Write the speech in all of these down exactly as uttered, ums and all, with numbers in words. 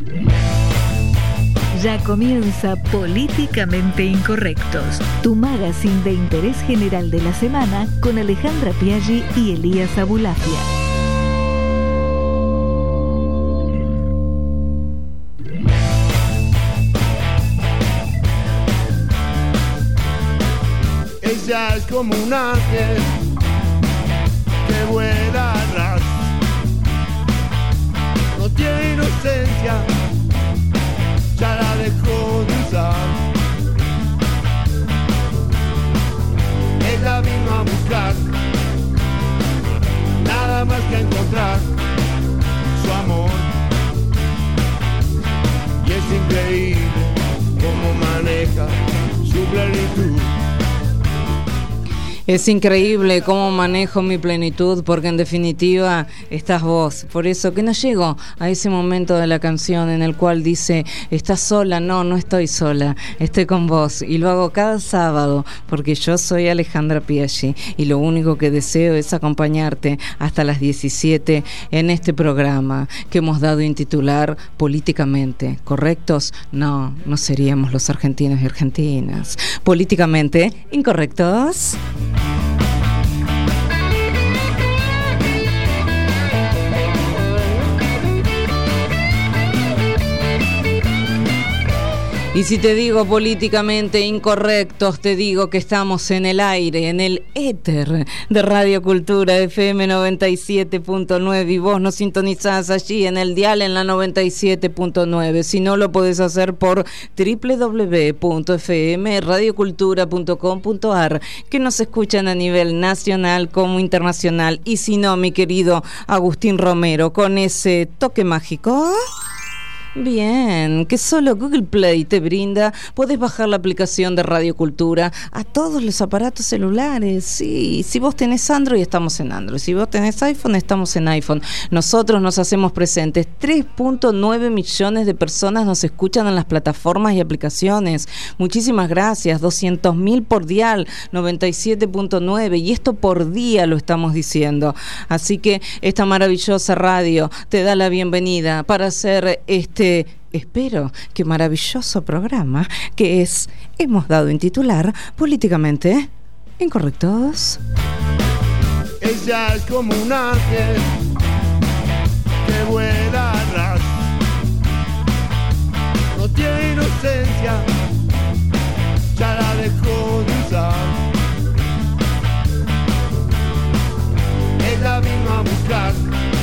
Ya comienza Políticamente Incorrectos, tu magazine de interés general de la semana con Alejandra Piaggi y Elías Abulafia. Ella es como un ángel que vuela a ras, no tiene inocencia, ya la dejó de usar. Ella vino a buscar, nada más que a encontrar su amor. Y es increíble cómo maneja su plenitud. Es increíble cómo manejo mi plenitud, porque en definitiva estás vos. Por eso que no llego a ese momento de la canción en el cual dice, ¿estás sola? No, no estoy sola, estoy con vos. Y lo hago cada sábado, porque yo soy Alejandra Piaggi y lo único que deseo es acompañarte hasta las diecisiete en este programa que hemos dado en titular Políticamente Correctos. No, no seríamos los argentinos y argentinas. Políticamente Incorrectos. Y si te digo políticamente incorrectos, te digo que estamos en el aire, en el éter de Radio Cultura F M noventa y siete punto nueve y vos nos sintonizás allí en el dial en la noventa y siete punto nueve. Si no, lo podés hacer por doble u doble u doble u punto f m radio cultura punto com punto a r, que nos escuchan a nivel nacional como internacional. Y si no, mi querido Agustín Romero, con ese toque mágico... Bien, que solo Google Play te brinda. Podés bajar la aplicación de Radio Cultura a todos los aparatos celulares. Sí, si vos tenés Android, estamos en Android. Si vos tenés iPhone, estamos en iPhone. Nosotros nos hacemos presentes. tres punto nueve millones de personas nos escuchan en las plataformas y aplicaciones. Muchísimas gracias. doscientos mil por dial, noventa y siete punto nueve. Y esto por día lo estamos diciendo. Así que esta maravillosa radio te da la bienvenida para hacer este espero que maravilloso programa que es, hemos dado en titular Políticamente Incorrectos. Ella es como un ángel que vuela a ras, no tiene inocencia, ya la dejó de usar. Ella vino a buscar.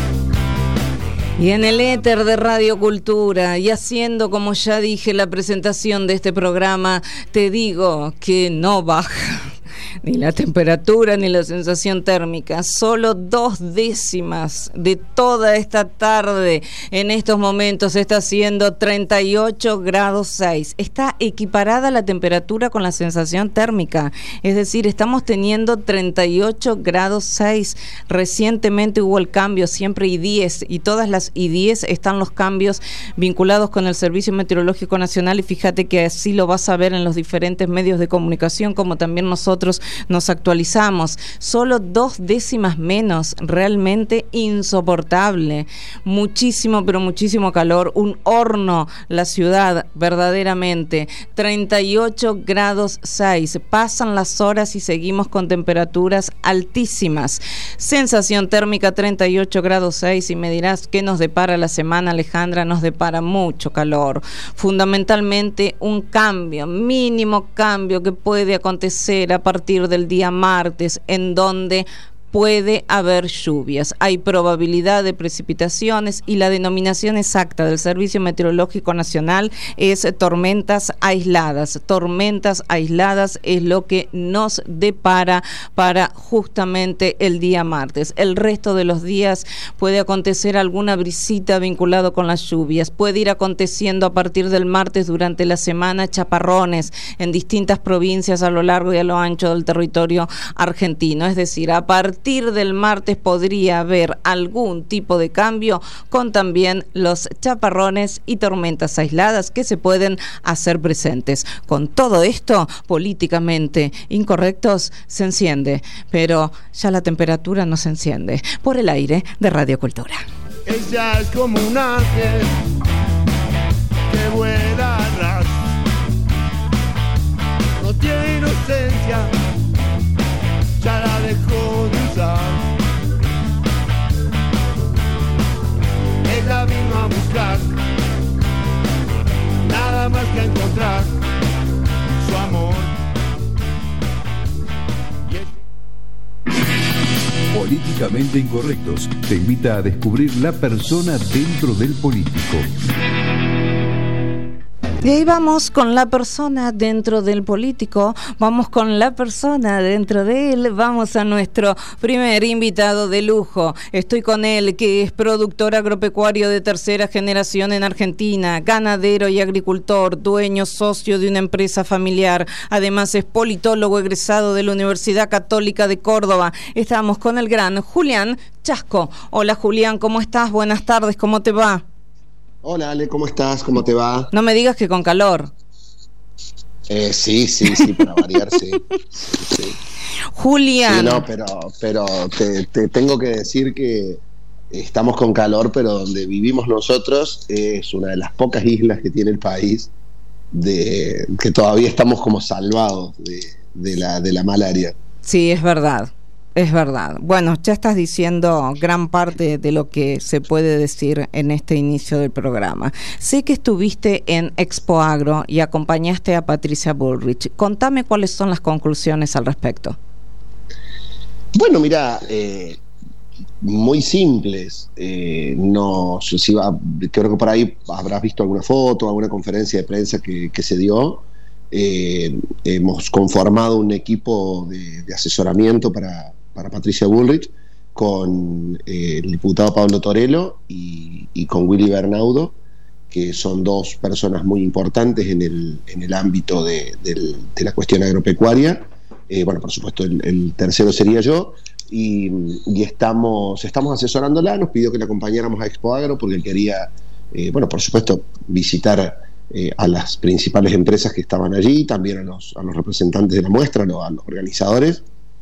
Y en el éter de Radio Cultura, y haciendo, como ya dije, la presentación de este programa, te digo que no baja ni la temperatura ni la sensación térmica, solo dos décimas de toda esta tarde. En estos momentos está haciendo treinta y ocho grados seis. Está equiparada la temperatura con la sensación térmica, es decir, estamos teniendo treinta y ocho grados seis. Recientemente hubo el cambio, siempre I diez, y todas las I diez están los cambios vinculados con el Servicio Meteorológico Nacional, y fíjate que así lo vas a ver en los diferentes medios de comunicación, como también nosotros nos actualizamos. Solo dos décimas menos, realmente insoportable. Muchísimo, pero muchísimo calor. Un horno la ciudad, verdaderamente. treinta y ocho grados seis. Pasan las horas y seguimos con temperaturas altísimas. Sensación térmica treinta y ocho grados seis. Y me dirás, ¿qué nos depara la semana, Alejandra? Nos depara mucho calor. Fundamentalmente un cambio, mínimo cambio que puede acontecer a partir del día martes, en donde puede haber lluvias, hay probabilidad de precipitaciones y la denominación exacta del Servicio Meteorológico Nacional es tormentas aisladas. Tormentas aisladas es lo que nos depara para justamente el día martes. El resto de los días puede acontecer alguna brisita vinculado con las lluvias, puede ir aconteciendo a partir del martes durante la semana chaparrones en distintas provincias a lo largo y a lo ancho del territorio argentino, es decir, a partir A partir del martes podría haber algún tipo de cambio con también los chaparrones y tormentas aisladas que se pueden hacer presentes. Con todo esto, políticamente incorrectos, se enciende, pero ya la temperatura no se enciende por el aire de Radio Cultura. Ella es como un ángel Políticamente Incorrectos te invita a descubrir la persona dentro del político. Y ahí vamos con la persona dentro del político, vamos con la persona dentro de él, vamos a nuestro primer invitado de lujo. Estoy con él, que es productor agropecuario de tercera generación en Argentina, ganadero y agricultor, dueño, socio de una empresa familiar. Además es politólogo egresado de la Universidad Católica de Córdoba. Estamos con el gran Julián Chasco. Hola Julián, ¿cómo estás? Buenas tardes, ¿cómo te va? Hola Ale, ¿cómo estás? ¿Cómo te va? No me digas que con calor. Eh, sí, sí, sí, para variar, sí. sí. Julián. Sí, no, pero, pero te, te tengo que decir que estamos con calor, pero donde vivimos nosotros es una de las pocas islas que tiene el país de que todavía estamos como salvados de, de la, de la malaria. Sí, es verdad. Es verdad. Bueno, ya estás diciendo gran parte de lo que se puede decir en este inicio del programa. Sé que estuviste en Expo Agro y acompañaste a Patricia Bullrich. Contame cuáles son las conclusiones al respecto. Bueno, mira, eh, muy simples. Eh, no, si va, creo que por ahí habrás visto alguna foto, alguna conferencia de prensa que, que se dio. Eh, hemos conformado un equipo de, de asesoramiento para para Patricia Bullrich, con eh, el diputado Pablo Torello y, y con Willy Bernaudo, que son dos personas muy importantes en el, en el ámbito de, de, de la cuestión agropecuaria. Eh, bueno, por supuesto, el, el tercero sería yo, y, y estamos, estamos asesorándola. Nos pidió que la acompañáramos a Expo Agro porque él quería, eh, bueno, por supuesto, visitar eh, a las principales empresas que estaban allí, también a los, a los representantes de la muestra, a los, a los organizadores.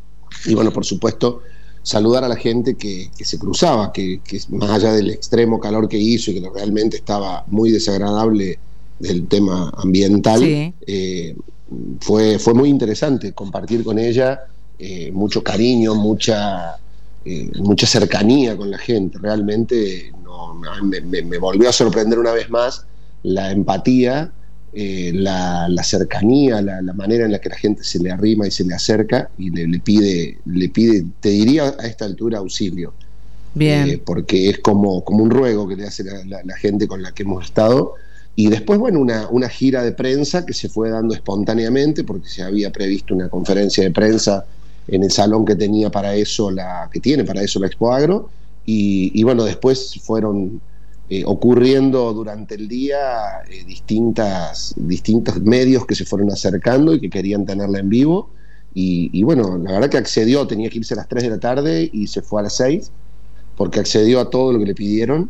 Y bueno, por supuesto, saludar a la gente que, que se cruzaba, que, que más allá del extremo calor que hizo y que realmente estaba muy desagradable del tema ambiental, sí. eh, fue, fue muy interesante compartir con ella eh, mucho cariño, mucha, eh, mucha cercanía con la gente. Realmente no, me, me, me volvió a sorprender una vez más la empatía, Eh, la, la cercanía, la, la manera en la que la gente se le arrima y se le acerca y le, le pide, le pide, te diría a esta altura, auxilio. Bien. Eh, porque es como, como un ruego que le hace la, la, la gente con la que hemos estado. Y después, bueno, una, una gira de prensa que se fue dando espontáneamente, porque se había previsto una conferencia de prensa en el salón que tenía para eso, la que tiene para eso la Expo Agro. Y, y bueno, después fueron Eh, ocurriendo durante el día eh, distintas, distintos medios que se fueron acercando y que querían tenerla en vivo, y, y bueno, la verdad que accedió. Tenía que irse a las tres de la tarde y se fue a las seis, porque accedió a todo lo que le pidieron,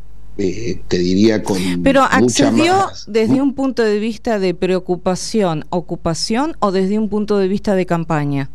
eh, te diría con Pero accedió más, desde un punto de vista de preocupación, ocupación, o desde un punto de vista de campaña.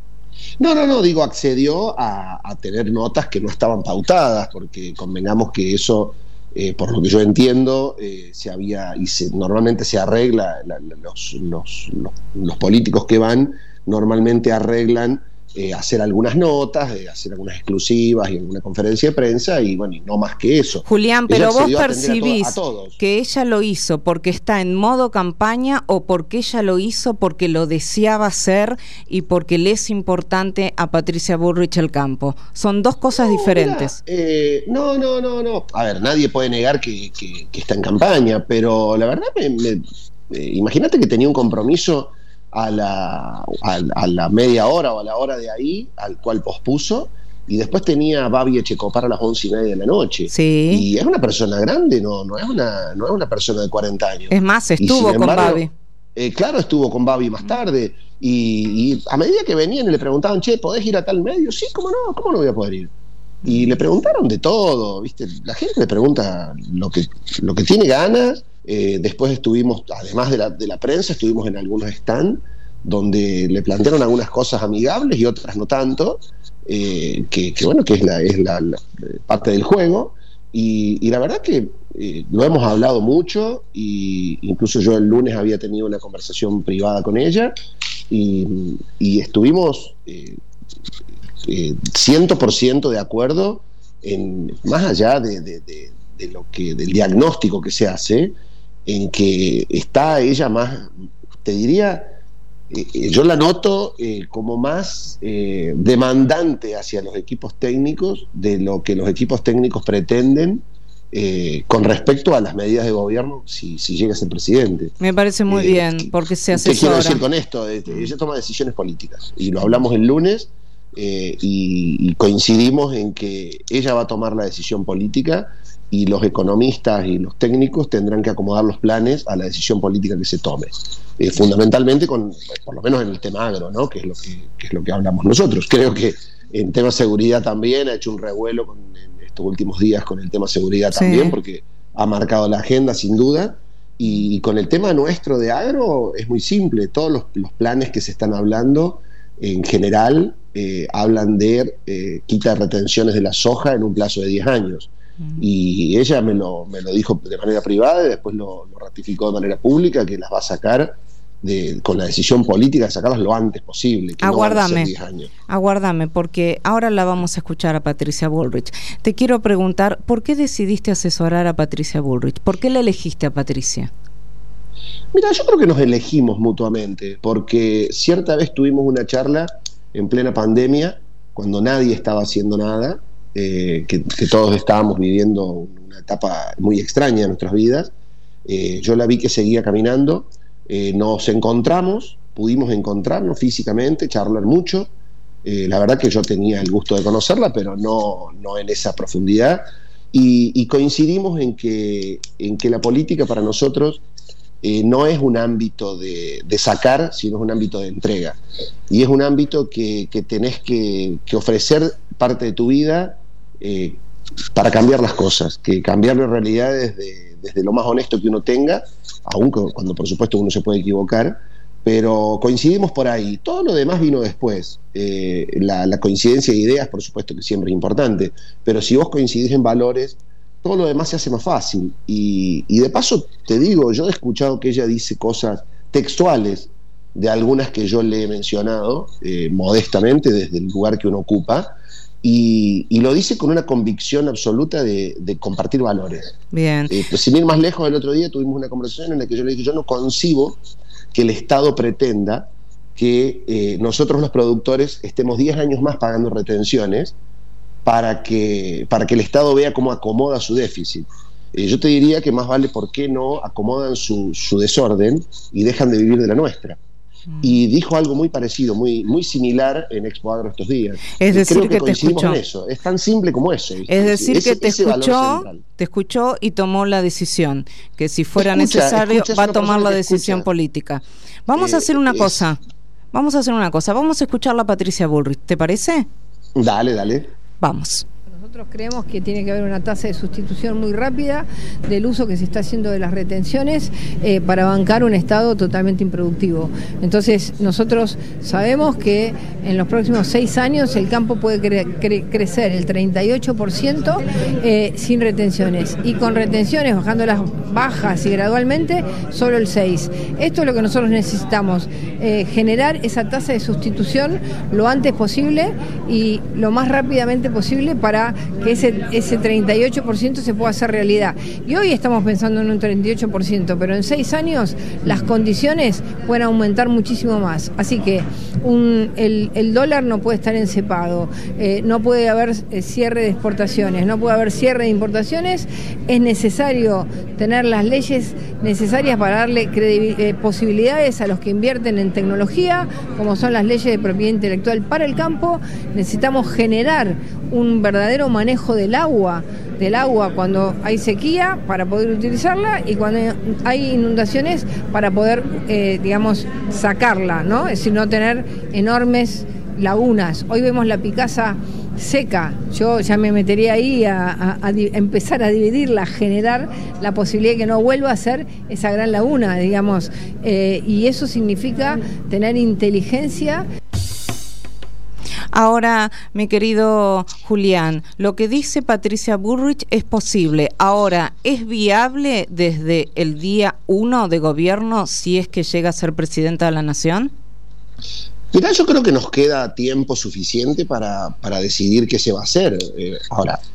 No, no, no, digo, accedió a, a tener notas que no estaban pautadas, porque convengamos que eso, Eh, por lo que yo entiendo, eh, se había y se, normalmente se arregla, la, la, los, los, los, los políticos que van normalmente arreglan eh, hacer algunas notas, eh, hacer algunas exclusivas y alguna conferencia de prensa, y bueno, y no más que eso. Julián, pero ella vos percibís a to- a todos. que ella lo hizo porque está en modo campaña, o porque ella lo hizo porque lo deseaba hacer y porque le es importante a Patricia Bullrich el campo. Son dos cosas no, diferentes. Mira, eh, no, no, no, no. A ver, nadie puede negar que, que, que está en campaña, pero la verdad, me, me, eh, imagínate que tenía un compromiso a la, a, a la media hora o a la hora de ahí, al cual pospuso, y después tenía a Babi Echecopar a las once y media de la noche. Sí. Y es una persona grande, no, no es una, no es una persona de cuarenta años. Es más, estuvo con Babi. Eh, claro, estuvo con Babi más tarde, y, y a medida que venían y le preguntaban, che, ¿podés ir a tal medio? Sí, ¿cómo no? ¿Cómo no voy a poder ir? Y le preguntaron de todo, ¿viste? La gente le pregunta lo que, lo que tiene ganas. Eh, después estuvimos, además de la, de la prensa, estuvimos en algunos stands donde le plantearon algunas cosas amigables y otras no tanto, eh, que, que bueno, que es la, es la, la parte del juego. Y, y la verdad que eh, lo hemos hablado mucho, y incluso yo el lunes había tenido una conversación privada con ella, y, y estuvimos eh, eh, cien por ciento de acuerdo en, más allá de, de, de, de lo que, del diagnóstico que se hace, en que está ella más, te diría, eh, yo la noto eh, como más eh, demandante hacia los equipos técnicos de lo que los equipos técnicos pretenden eh, con respecto a las medidas de gobierno si, si llega a ser presidente. Me parece muy eh, bien, porque se asesora. ¿Qué quiero decir con esto? Ella toma decisiones políticas, y lo hablamos el lunes, eh, y, y coincidimos en que ella va a tomar la decisión política, y los economistas y los técnicos tendrán que acomodar los planes a la decisión política que se tome. Eh, fundamentalmente, con, por lo menos en el tema agro, ¿no? que, es lo que, que es lo que hablamos nosotros. Creo que en tema seguridad también ha hecho un revuelo con, en estos últimos días con el tema seguridad también, sí, porque ha marcado la agenda sin duda. Y, y con el tema nuestro de agro es muy simple. Todos los, los planes que se están hablando en general eh, hablan de eh, quita de retenciones de la soja en un plazo de diez años. Y ella me lo, me lo dijo de manera privada, y después lo, lo ratificó de manera pública, que las va a sacar de, con la decisión política de sacarlas lo antes posible. Que aguárdame, no van a ser diez años. Aguárdame, porque ahora la vamos a escuchar a Patricia Bullrich. Te quiero preguntar, ¿por qué decidiste asesorar a Patricia Bullrich? ¿Por qué la elegiste a Patricia? Mira, yo creo que nos elegimos mutuamente, porque cierta vez tuvimos una charla en plena pandemia, cuando nadie estaba haciendo nada, Eh, que, que todos estábamos viviendo una etapa muy extraña de nuestras vidas. Eh, yo la vi que seguía caminando, eh, nos encontramos, pudimos encontrarnos físicamente, charlar mucho. Eh, la verdad que yo tenía el gusto de conocerla, pero no, no en esa profundidad, y, y coincidimos en que, en que la política para nosotros eh, no es un ámbito de, de sacar, sino es un ámbito de entrega, y es un ámbito que, que tenés que, que ofrecer parte de tu vida eh, para cambiar las cosas, que cambiar la realidad desde, desde lo más honesto que uno tenga, aun cuando por supuesto uno se puede equivocar, pero coincidimos por ahí. Todo lo demás vino después. Eh, la, la coincidencia de ideas, por supuesto que siempre es importante, pero si vos coincidís en valores, todo lo demás se hace más fácil. Y, y de paso te digo, yo he escuchado que ella dice cosas textuales de algunas que yo le he mencionado eh, modestamente desde el lugar que uno ocupa, y, y lo dice con una convicción absoluta de, de compartir valores. Bien. Eh, pues, sin ir más lejos, el otro día tuvimos una conversación en la que yo le dije, yo no concibo que el Estado pretenda que eh, nosotros los productores estemos diez años más pagando retenciones para que, para que el Estado vea cómo acomoda su déficit. Eh, yo te diría que más vale por qué no acomodan su, su desorden y dejan de vivir de la nuestra. Mm. Y dijo algo muy parecido, muy, muy similar en Expo Agro estos días. Es decir, creo que, que te escuchó. En eso. Es tan simple como eso. ¿Viste? Es decir, ese, que te escuchó, te escuchó y tomó la decisión, que si fuera escucha, necesario va a tomar la decisión escucha. política. Vamos eh, a hacer una es... cosa. Vamos a hacer una cosa. Vamos a escuchar a Patricia Bullrich. ¿Te parece? Dale, dale. Vamos. Nosotros creemos que tiene que haber una tasa de sustitución muy rápida del uso que se está haciendo de las retenciones eh, para bancar un Estado totalmente improductivo. Entonces, nosotros sabemos que en los próximos seis años el campo puede cre cre crecer el treinta y ocho por ciento eh, sin retenciones, y con retenciones, bajando las bajas y gradualmente, solo el seis por ciento. Esto es lo que nosotros necesitamos, eh, generar esa tasa de sustitución lo antes posible y lo más rápidamente posible para que ese, ese treinta y ocho por ciento se pueda hacer realidad. Y hoy estamos pensando en un treinta y ocho por ciento, pero en seis años las condiciones pueden aumentar muchísimo más. Así que un, el, el dólar no puede estar encepado, eh, no puede haber cierre de exportaciones, no puede haber cierre de importaciones. Es necesario tener las leyes necesarias para darle eh, posibilidades a los que invierten en tecnología, como son las leyes de propiedad intelectual para el campo. Necesitamos generar un verdadero manejo del agua, del agua cuando hay sequía para poder utilizarla, y cuando hay inundaciones para poder, eh, digamos, sacarla, ¿no? Es decir, no tener enormes lagunas. Hoy vemos la Picasa seca. Yo ya me metería ahí a, a, a empezar a dividirla, a generar la posibilidad de que no vuelva a ser esa gran laguna, digamos. Eh, y eso significa tener inteligencia. Ahora, mi querido Julián, lo que dice Patricia Bullrich es posible. Ahora, ¿es viable desde el día uno de gobierno si es que llega a ser presidenta de la Nación? Mirá, yo creo que nos queda tiempo suficiente para, para decidir qué se va a hacer. Eh, ahora,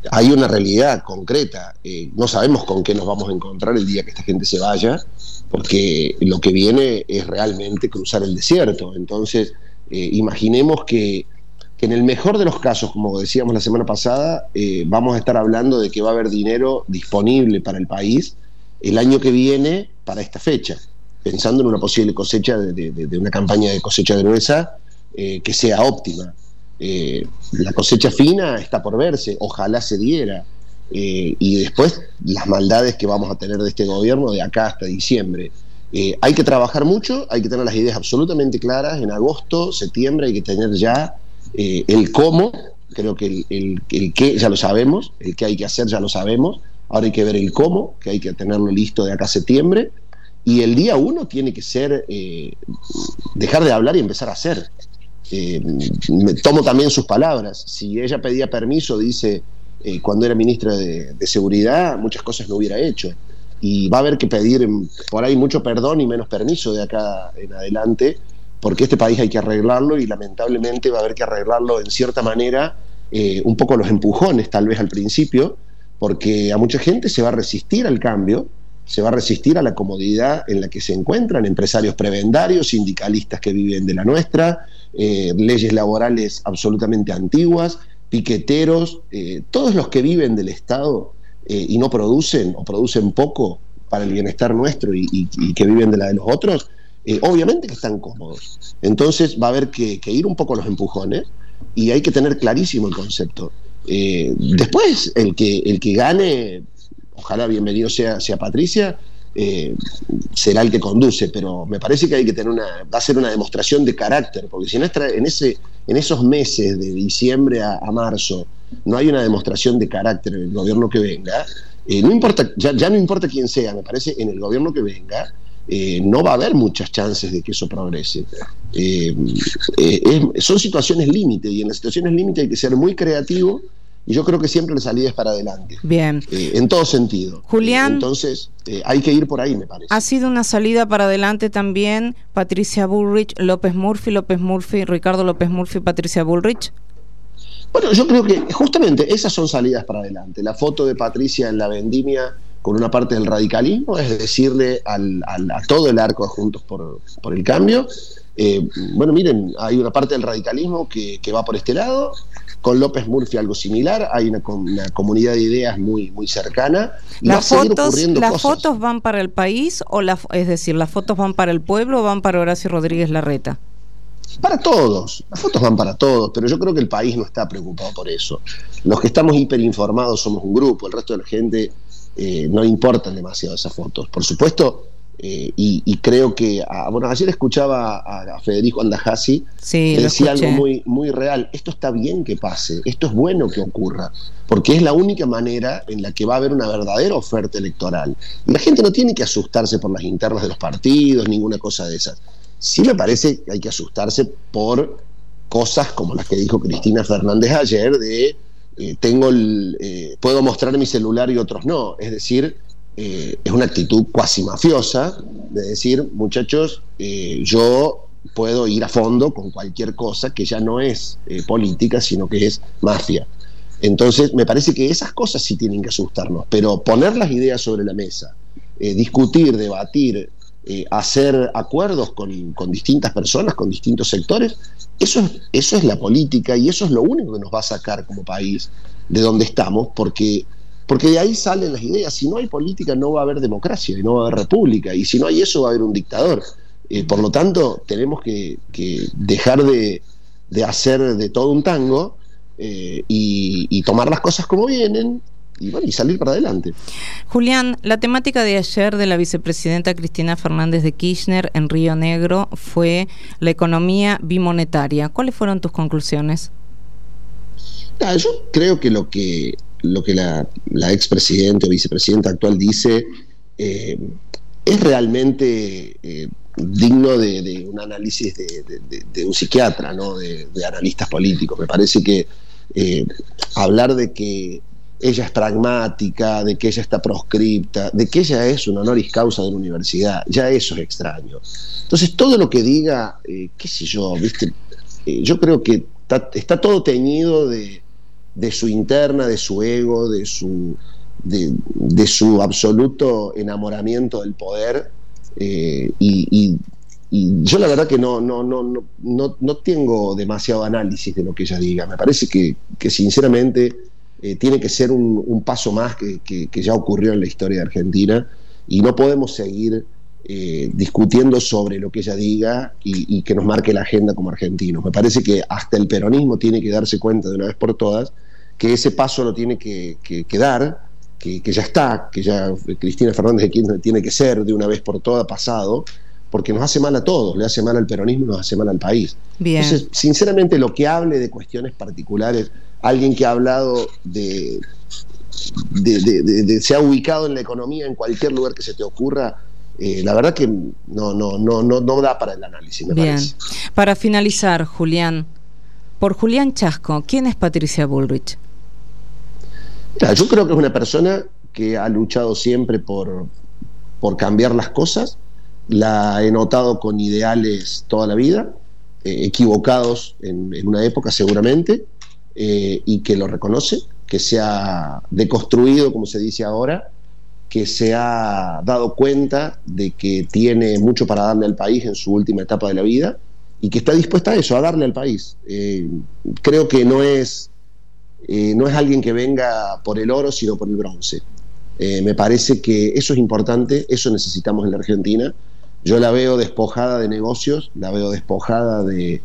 hay una realidad concreta. Eh, no sabemos con qué nos vamos a encontrar el día que esta gente se vaya, porque lo que viene es realmente cruzar el desierto. Entonces, eh, imaginemos que, que en el mejor de los casos, como decíamos la semana pasada, eh, vamos a estar hablando de que va a haber dinero disponible para el país el año que viene para esta fecha, pensando en una posible cosecha de, de, de una campaña de cosecha gruesa eh, que sea óptima. Eh, la cosecha fina está por verse, ojalá se diera, eh, y después las maldades que vamos a tener de este gobierno de acá hasta diciembre. Eh, hay que trabajar mucho, hay que tener las ideas absolutamente claras. En agosto, septiembre hay que tener ya eh, el cómo. Creo que el, el, el qué ya lo sabemos, el qué hay que hacer ya lo sabemos. Ahora hay que ver el cómo, que hay que tenerlo listo de acá a septiembre, y el día uno tiene que ser eh, dejar de hablar y empezar a hacer. Eh, me tomo también sus palabras. Si ella pedía permiso, dice, eh, cuando era ministra de, de Seguridad, muchas cosas no hubiera hecho, y va a haber que pedir por ahí mucho perdón y menos permiso de acá en adelante, porque este país hay que arreglarlo, y lamentablemente va a haber que arreglarlo en cierta manera, eh, un poco los empujones tal vez al principio, porque a mucha gente se va a resistir al cambio, se va a resistir a la comodidad en la que se encuentran, empresarios prebendarios, sindicalistas que viven de la nuestra, eh, leyes laborales absolutamente antiguas, piqueteros, eh, todos los que viven del Estado eh, y no producen, o producen poco para el bienestar nuestro, y, y, y que viven de la de los otros, eh, obviamente que están cómodos. Entonces va a haber que, que ir un poco los empujones, y hay que tener clarísimo el concepto. Eh, después, el que, el que gane, ojalá bienvenido sea, sea Patricia, eh, será el que conduce, pero me parece que hay que tener una, va a ser una demostración de carácter, porque si en, esta, en, ese, en esos meses de diciembre a, a marzo no hay una demostración de carácter en el gobierno que venga, eh, no importa, ya, ya no importa quién sea, me parece, en el gobierno que venga, eh, no va a haber muchas chances de que eso progrese. Eh, eh, es, son situaciones límite, y en las situaciones límite hay que ser muy creativo, y yo creo que siempre la salida es para adelante. Bien. Eh, en todo sentido. Julián. Eh, entonces, eh, hay que ir por ahí, me parece. Ha sido una salida para adelante también Patricia Bullrich, López Murphy, López Murphy, Ricardo López Murphy, Patricia Bullrich. Bueno, yo creo que justamente esas son salidas para adelante. La foto de Patricia en la vendimia con una parte del radicalismo es decirle al, al, a todo el arco de Juntos por, por el Cambio, eh, bueno, miren, hay una parte del radicalismo que, que va por este lado. Con López Murphy algo similar, hay una, una comunidad de ideas muy, muy cercana. Y ¿Las, va a seguir fotos, ocurriendo ¿las cosas. fotos van para el país, o la, es decir, las fotos van para el pueblo o van para Horacio Rodríguez Larreta? Para todos, las fotos van para todos, pero yo creo que el país no está preocupado por eso. Los que estamos hiperinformados somos un grupo, el resto de la gente eh, no importan demasiado esas fotos. Por supuesto, eh, y, y creo que, a, bueno, ayer escuchaba a, a Federico Andajasi, sí, que decía escuché. algo muy, muy real. Esto está bien que pase, esto es bueno que ocurra, porque es la única manera en la que va a haber una verdadera oferta electoral. Y la gente no tiene que asustarse por las internas de los partidos, ninguna cosa de esas. Sí me parece que hay que asustarse por cosas como las que dijo Cristina Fernández ayer, de eh, tengo el, eh, puedo mostrar mi celular y otros no. Es decir, eh, es una actitud cuasi mafiosa de decir, muchachos, eh, yo puedo ir a fondo con cualquier cosa que ya no es eh, política, sino que es mafia. Entonces, me parece que esas cosas sí tienen que asustarnos, pero poner las ideas sobre la mesa, eh, discutir, debatir, Eh, hacer acuerdos con, con distintas personas, con distintos sectores, eso es, eso es la política, y eso es lo único que nos va a sacar como país de donde estamos, porque, porque de ahí salen las ideas. Si no hay política no va a haber democracia, y no va a haber república, y si no hay eso va a haber un dictador. Eh, por lo tanto, tenemos que, que dejar de, de hacer de todo un tango, eh, y, y tomar las cosas como vienen, y bueno, y salir para adelante. Julián, la temática de ayer de la vicepresidenta Cristina Fernández de Kirchner en Río Negro fue la economía bimonetaria. ¿Cuáles fueron tus conclusiones? Ah, yo creo que lo que, lo que la, la expresidenta o vicepresidenta actual dice eh, es realmente eh, digno de, de un análisis de, de, de, de un psiquiatra, ¿no? de, de analistas políticos. Me parece que eh, hablar de que ella es pragmática, de que ella está proscripta, de que ella es un honoris causa de la universidad, ya eso es extraño. Entonces, todo lo que diga, eh, qué sé yo, ¿viste? Eh, yo creo que está, está todo teñido de, de su interna, de su ego, de su, de, de su absoluto enamoramiento del poder. Eh, y, y, y yo la verdad que no, no, no, no, no, no tengo demasiado análisis de lo que ella diga. Me parece que, que sinceramente eh, tiene que ser un, un paso más que, que, que ya ocurrió en la historia de Argentina, y no podemos seguir eh, discutiendo sobre lo que ella diga y, y que nos marque la agenda como argentinos. Me parece que hasta el peronismo tiene que darse cuenta de una vez por todas que ese paso lo tiene que, que, que dar, que, que ya está, que ya Cristina Fernández de Kirchner tiene que ser de una vez por todas pasado, porque nos hace mal a todos, le hace mal al peronismo y nos hace mal al país. Bien. Entonces, sinceramente, lo que hable de cuestiones particulares, alguien que ha hablado de, de, de, de, de se ha ubicado en la economía en cualquier lugar que se te ocurra, eh, la verdad que no, no, no, no, no da para el análisis, me Bien. parece. Para finalizar, Julián, por Julián Chasco, ¿quién es Patricia Bullrich? Mira, yo creo que es una persona que ha luchado siempre por, por cambiar las cosas. La he notado con ideales toda la vida, eh, equivocados en, en una época seguramente, eh, y que lo reconoce, que se ha deconstruido, como se dice ahora, que se ha dado cuenta de que tiene mucho para darle al país en su última etapa de la vida, y que está dispuesta a eso, a darle al país. Eh, creo que no es, eh, no es alguien que venga por el oro, sino por el bronce. Eh, me parece que eso es importante, eso necesitamos en la Argentina. Yo la veo despojada de negocios, la veo despojada de,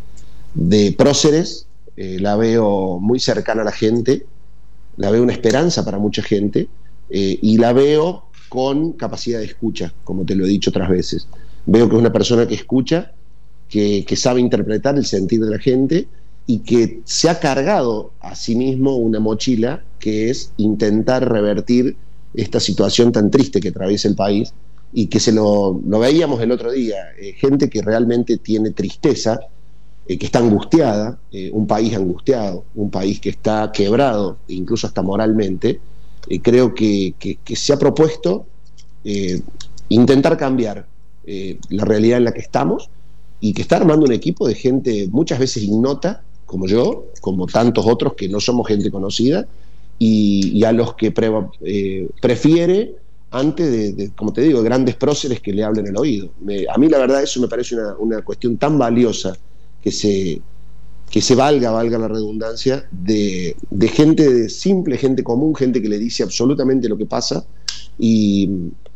de próceres, eh, la veo muy cercana a la gente, la veo una esperanza para mucha gente, eh, y la veo con capacidad de escucha, como te lo he dicho otras veces. Veo que es una persona que escucha, que, que sabe interpretar el sentir de la gente, y que se ha cargado a sí mismo una mochila que es intentar revertir esta situación tan triste que atraviesa el país, y que se lo, lo veíamos el otro día, eh, gente que realmente tiene tristeza, eh, que está angustiada, eh, un país angustiado, un país que está quebrado, incluso hasta moralmente. Eh, creo que, que, que se ha propuesto eh, intentar cambiar eh, la realidad en la que estamos, y que está armando un equipo de gente muchas veces ignota, como yo, como tantos otros que no somos gente conocida, y, y a los que pre, eh, prefiere antes de, de, como te digo, grandes próceres que le hablen al oído. Me, a mí la verdad eso me parece una, una cuestión tan valiosa, que se, que se valga, valga la redundancia, de, de gente de simple, gente común, gente que le dice absolutamente lo que pasa. Y,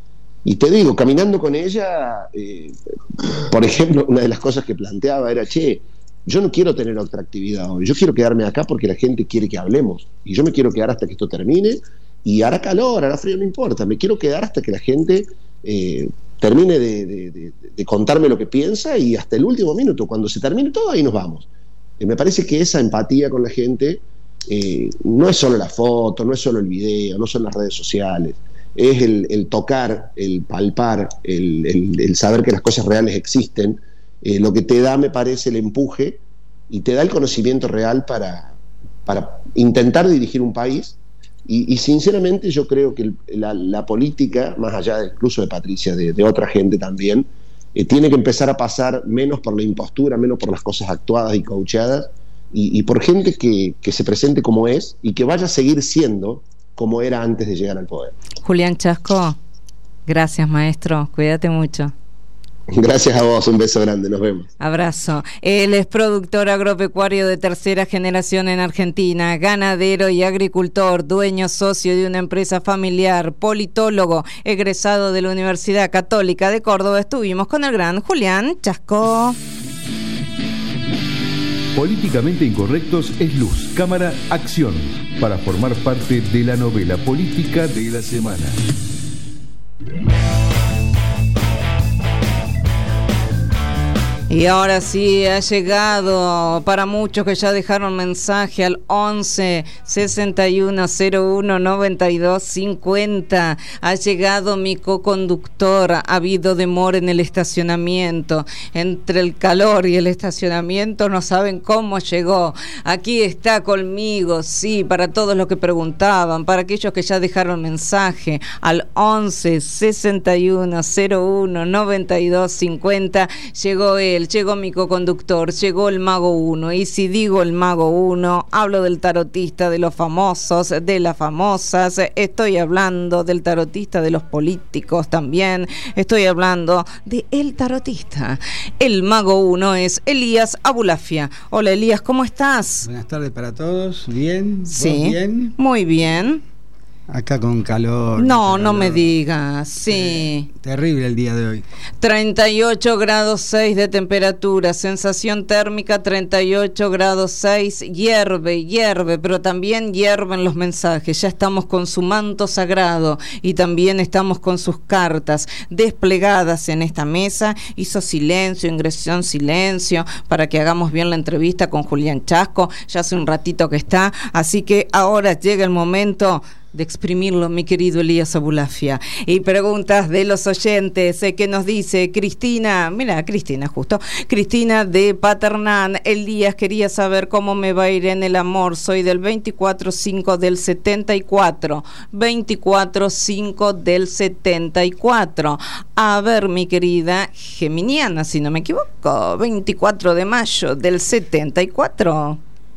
y te digo, caminando con ella, eh, por ejemplo, una de las cosas que planteaba era, che, yo no quiero tener otra actividad hoy, yo quiero quedarme acá porque la gente quiere que hablemos, y yo me quiero quedar hasta que esto termine, y hará calor, hará frío, no importa, me quiero quedar hasta que la gente eh, termine de, de, de, de contarme lo que piensa, y hasta el último minuto, cuando se termine todo, ahí nos vamos. Eh, me parece que esa empatía con la gente eh, no es solo la foto, no es solo el video, no son las redes sociales, es el, el tocar, el palpar, el, el, el saber que las cosas reales existen, eh, lo que te da, me parece, el empuje, y te da el conocimiento real para, para intentar dirigir un país. Y, y sinceramente yo creo que la, la política, más allá de, incluso de Patricia, de, de otra gente también, eh, tiene que empezar a pasar menos por la impostura, menos por las cosas actuadas y coacheadas, y, y por gente que, que se presente como es, y que vaya a seguir siendo como era antes de llegar al poder. Julián Chasco, gracias, maestro, cuídate mucho. Gracias a vos, un beso grande, nos vemos. Abrazo. Él es productor agropecuario de tercera generación en Argentina, ganadero y agricultor, dueño socio de una empresa familiar, politólogo, egresado de la Universidad Católica de Córdoba. Estuvimos con el gran Julián Chasco. Políticamente Incorrectos es luz, cámara, acción, para formar parte de la novela política de la semana. Y ahora sí, ha llegado para muchos que ya dejaron mensaje al once sesenta y uno cero uno noventa y dos cincuenta. Ha llegado mi coconductor. Ha habido demora en el estacionamiento. Entre el calor y el estacionamiento no saben cómo llegó. Aquí está conmigo, sí, para todos los que preguntaban, para aquellos que ya dejaron mensaje al once sesenta y uno cero uno noventa y dos cincuenta. Llegó él. él, llegó mi coconductor, llegó el Mago uno. Y si digo el Mago uno, hablo del tarotista, de los famosos, de las famosas. Estoy hablando del tarotista de los políticos también. Estoy hablando de el tarotista. El Mago uno es Elías Abulafia. Hola Elías, ¿cómo estás? Buenas tardes para todos. ¿Bien? ¿Vos Sí, bien? Muy bien. Acá con calor. No, calor. no me digas, sí. Eh, terrible el día de hoy. treinta y ocho grados seis de temperatura, sensación térmica treinta y ocho grados seis, hierve, hierve, pero también hierven los mensajes. Ya estamos con su manto sagrado y también estamos con sus cartas desplegadas en esta mesa. Hizo silencio, ingresó en silencio para que hagamos bien la entrevista con Julián Chasco. Ya hace un ratito que está, así que ahora llega el momento de exprimirlo, mi querido Elías Abulafia. Y preguntas de los oyentes, eh, ¿qué nos dice Cristina? Mira, Cristina justo. Cristina de Paternán. Elías, quería saber cómo me va a ir en el amor. Soy del veinticuatro cinco del setenta y cuatro. veinticuatro cinco del setenta y cuatro. A ver, mi querida geminiana, si no me equivoco. veinticuatro de mayo del setenta y cuatro.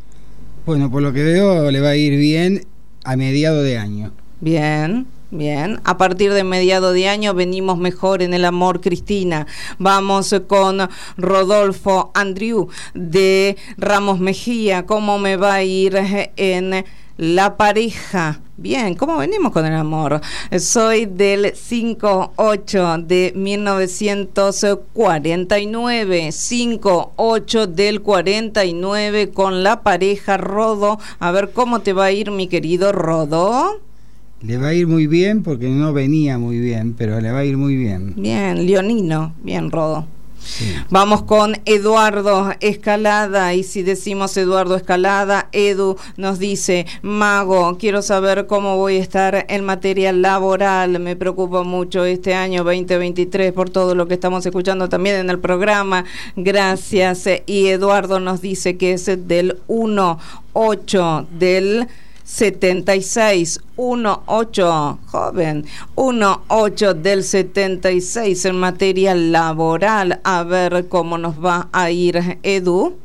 Bueno, por lo que veo le va a ir bien a mediado de año. Bien, bien. A partir de mediado de año venimos mejor en el amor, Cristina. Vamos con Rodolfo Andrew de Ramos Mejía. ¿Cómo me va a ir en la pareja? Bien, ¿cómo venimos con el amor? Soy del cinco ocho de mil novecientos cuarenta y nueve. cinco ocho del cuarenta y nueve con la pareja Rodo. A ver cómo te va a ir, mi querido Rodo. Le va a ir muy bien porque no venía muy bien, pero le va a ir muy bien. Bien, leonino. Bien, Rodo. Sí. Vamos con Eduardo Escalada, y si decimos Eduardo Escalada, Edu nos dice: Mago, quiero saber cómo voy a estar en materia laboral. Me preocupa mucho este año veinte veintitrés por todo lo que estamos escuchando también en el programa. Gracias. Y Eduardo nos dice que es del uno ocho del setenta y seis, uno ocho, joven, uno ocho del setenta y seis en materia laboral. A ver cómo nos va a ir, Edu.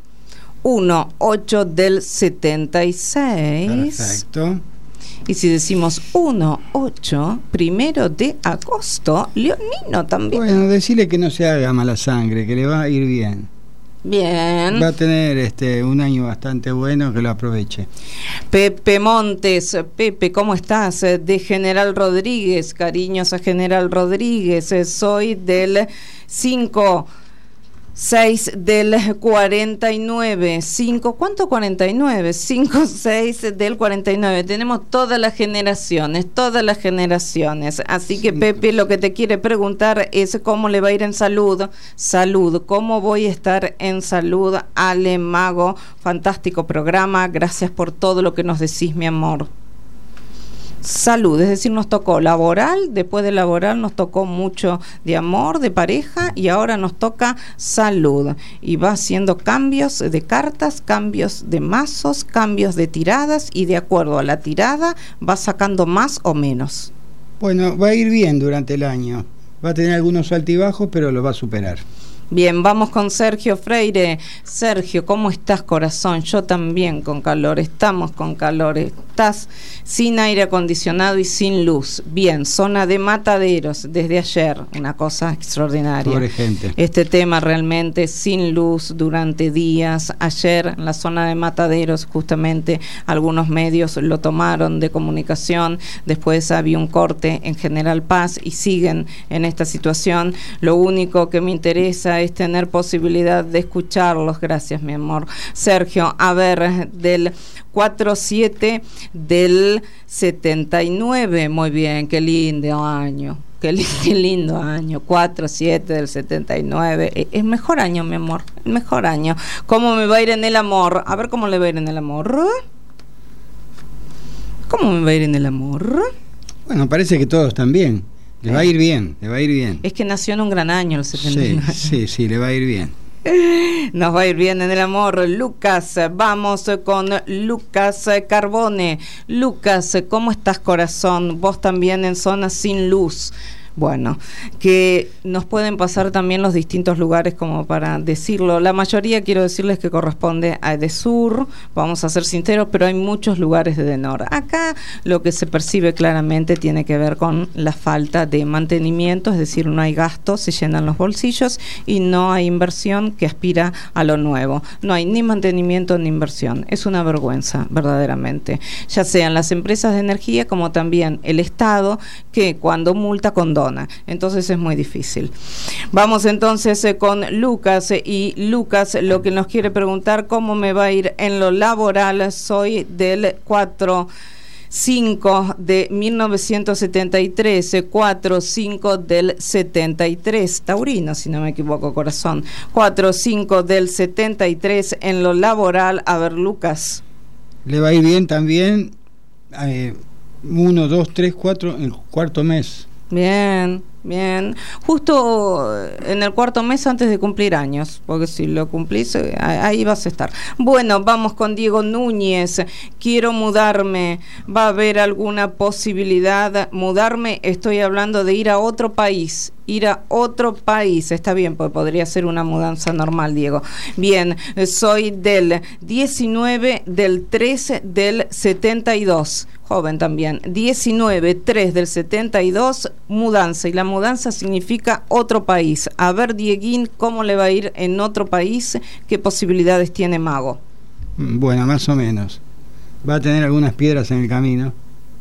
uno ocho del setenta y seis. Perfecto. Y si decimos uno ocho, primero de agosto, leonino también. Bueno, decirle que no se haga mala sangre, que le va a ir bien. Bien. Va a tener este un año bastante bueno, que lo aproveche. Pepe Montes, Pepe, ¿cómo estás? De General Rodríguez, cariños a General Rodríguez. Soy del cinco seis del cuarenta y nueve. cinco, ¿cuánto cuarenta y nueve? cinco seis del cuarenta y nueve. Tenemos todas las generaciones, todas las generaciones. Así que Pepe lo que te quiere preguntar es cómo le va a ir en salud. Salud, ¿cómo voy a estar en salud? Ale Mago, fantástico programa. Gracias por todo lo que nos decís, mi amor. Salud, es decir, nos tocó laboral, después de laboral nos tocó mucho de amor, de pareja, y ahora nos toca salud. Y va haciendo cambios de cartas, cambios de mazos, cambios de tiradas, y de acuerdo a la tirada va sacando más o menos. Bueno, va a ir bien durante el año. Va a tener algunos altibajos, pero lo va a superar. Bien, vamos con Sergio Freire. Sergio, ¿cómo estás, corazón? Yo también con calor, estamos con calor. Estás sin aire acondicionado y sin luz. Bien, zona de Mataderos desde ayer, una cosa extraordinaria. Pobre gente. Este tema realmente sin luz durante días. Ayer en la zona de Mataderos, justamente algunos medios lo tomaron de comunicación. Después había un corte en General Paz y siguen en esta situación. Lo único que me interesa es tener posibilidad de escucharlos. Gracias, mi amor. Sergio, a ver, del cuatro siete del setenta y nueve. Muy bien, qué lindo año. Qué, li qué lindo año. cuatro siete del setenta y nueve. Es el mejor año, mi amor. El mejor año. ¿Cómo me va a ir en el amor? A ver cómo le va a ir en el amor. ¿Cómo me va a ir en el amor? Bueno, parece que todos están bien. Le va a ir bien, le va a ir bien. Es que nació en un gran año, el setenta y nueve. Sí, sí, sí, le va a ir bien. Nos va a ir bien en el amor. Lucas, vamos con Lucas Carbone. Lucas, ¿cómo estás, corazón? Vos también en zona sin luz. Bueno, que nos pueden pasar también los distintos lugares como para decirlo. La mayoría, quiero decirles, que corresponde a Edesur, vamos a ser sinceros, pero hay muchos lugares de Edenor. Acá lo que se percibe claramente tiene que ver con la falta de mantenimiento, es decir, no hay gasto, se llenan los bolsillos y no hay inversión que aspira a lo nuevo. No hay ni mantenimiento ni inversión. Es una vergüenza, verdaderamente. Ya sean las empresas de energía como también el Estado, que cuando multa condona. Entonces es muy difícil. Vamos entonces eh, con Lucas eh, y Lucas lo que nos quiere preguntar: ¿cómo me va a ir en lo laboral? Soy del cuatro cinco de mil novecientos setenta y tres, cuatro cinco del setenta y tres, taurino si no me equivoco, corazón, cuatro cinco del setenta y tres en lo laboral. A ver, Lucas. Le va a ir bien también, eh, uno, dos, tres, cuatro, el cuarto mes. Bien, bien. Justo en el cuarto mes antes de cumplir años, porque si lo cumplís, ahí vas a estar. Bueno, vamos con Diego Núñez. Quiero mudarme. ¿Va a haber alguna posibilidad? Mudarme, estoy hablando de ir a otro país. Ir a otro país, está bien, pues podría ser una mudanza normal, Diego. Bien, soy del diecinueve del trece del setenta y dos, joven también, diecinueve tres del setenta y dos, mudanza, y la mudanza significa otro país. A ver, Dieguín, ¿cómo le va a ir en otro país? ¿Qué posibilidades tiene Mago? Bueno, más o menos. Va a tener algunas piedras en el camino.